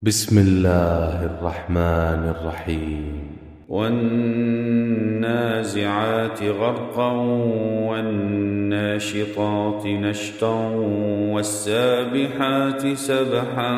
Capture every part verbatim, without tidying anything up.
بسم الله الرحمن الرحيم. والنازعات غرقا والناشطات نشطا والسابحات سبحا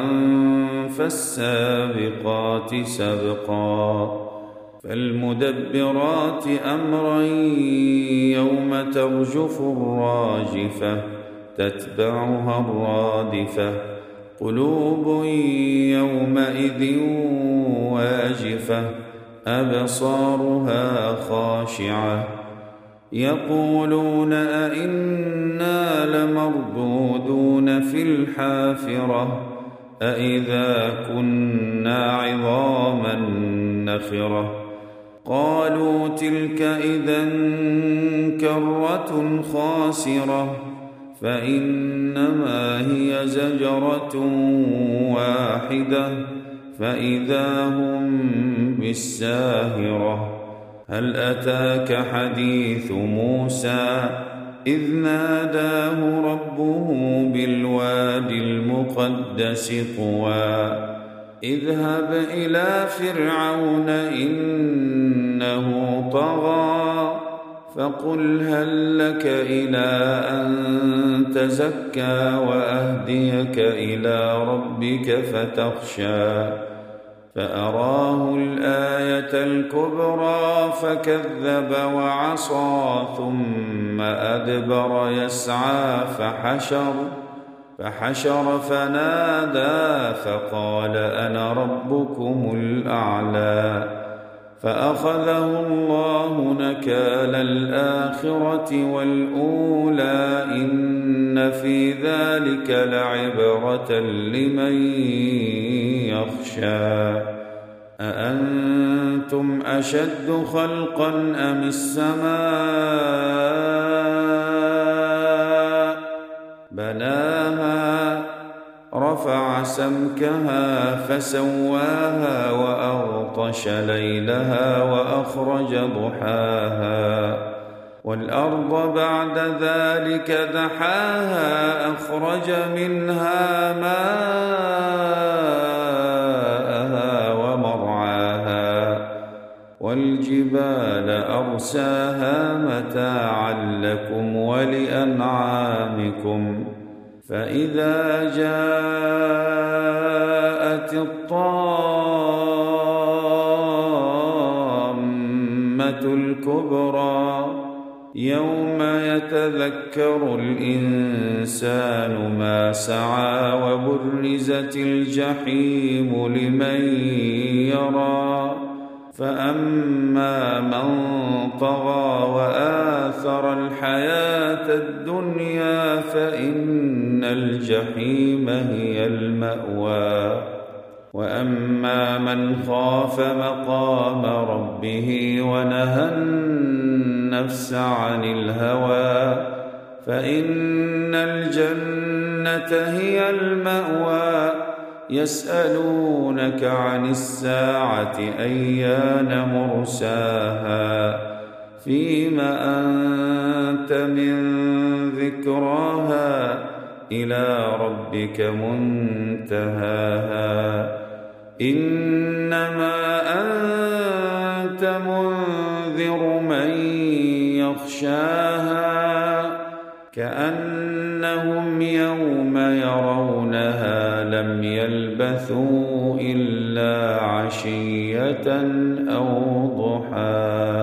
فالسابقات سبقا فالمدبرات أمرا يوم ترجف الراجفة تتبعها الرادفة قلوب يومئذ واجفة أبصارها خاشعة يقولون أئنا لمردودون في الحافرة أئذا كنا عظاما نخرة قالوا تلك إذا كرة خاسرة فإنما هي زجرة واحدة فإذا هم بالساهرة هل أتاك حديث موسى إذ ناداه ربه بالواد المقدس طوى اذهب إلى فرعون إنه طغى فقل هل لك إلى أن تزكى وأهديك إلى ربك فتخشى فأراه الآية الكبرى فكذب وعصى ثم أدبر يسعى فحشر فحشر فنادى فقال أنا ربكم الأعلى فأخذه الله نكال الآخرة والأولى إن في ذلك لعبرة لمن يخشى أأنتم أشد خلقا أم السماء بناها رفع سمكها فسواها وأغطش ليلها وأخرج ضحاها والأرض بعد ذلك دحاها أخرج منها ماءها ومرعاها والجبال أرساها متاعا لكم ولأنعامكم فإذا جاءت الطامة الكبرى يوم يتذكر الإنسان ما سعى وبرزت الجحيم لمن يرى فأما من طغى وآثر الحياة الدنيا فإن الجحيم هي المأوى وأما من خاف مقام ربه ونهى النفس عن الهوى فإن الجنة هي المأوى يسألونك عن الساعة أيان مرساها فيم أنت من ذكراها إلى ربك منتهاها إنما أنت منذر من يخشاها كأنهم يوم يرونها لم يلبثوا إلا عشية أو ضحاها.